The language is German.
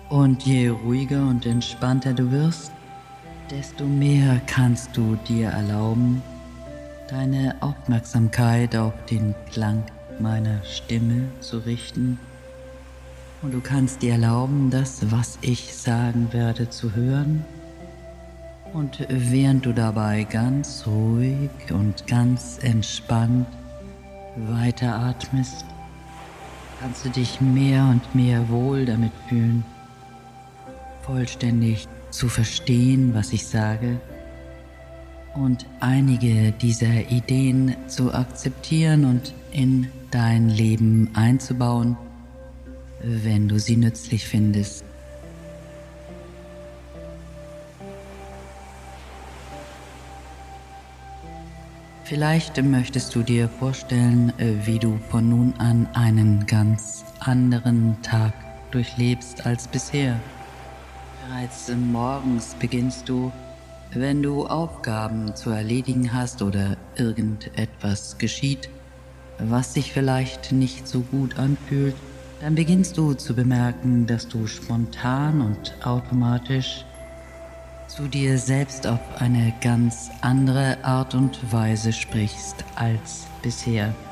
Und je ruhiger und entspannter du wirst, desto mehr kannst du dir erlauben, deine Aufmerksamkeit auf den Klang meiner Stimme zu richten. Und du kannst dir erlauben, das, was ich sagen werde, zu hören. Und während du dabei ganz ruhig und ganz entspannt weiteratmest, kannst du dich mehr und mehr wohl damit fühlen, vollständig zu verstehen, was ich sage, und einige dieser Ideen zu akzeptieren und in dein Leben einzubauen, wenn du sie nützlich findest. Vielleicht möchtest du dir vorstellen, wie du von nun an einen ganz anderen Tag durchlebst als bisher. Bereits morgens beginnst du, wenn du Aufgaben zu erledigen hast oder irgendetwas geschieht, was sich vielleicht nicht so gut anfühlt, dann beginnst du zu bemerken, dass du spontan und automatisch zu dir selbst auf eine ganz andere Art und Weise sprichst als bisher.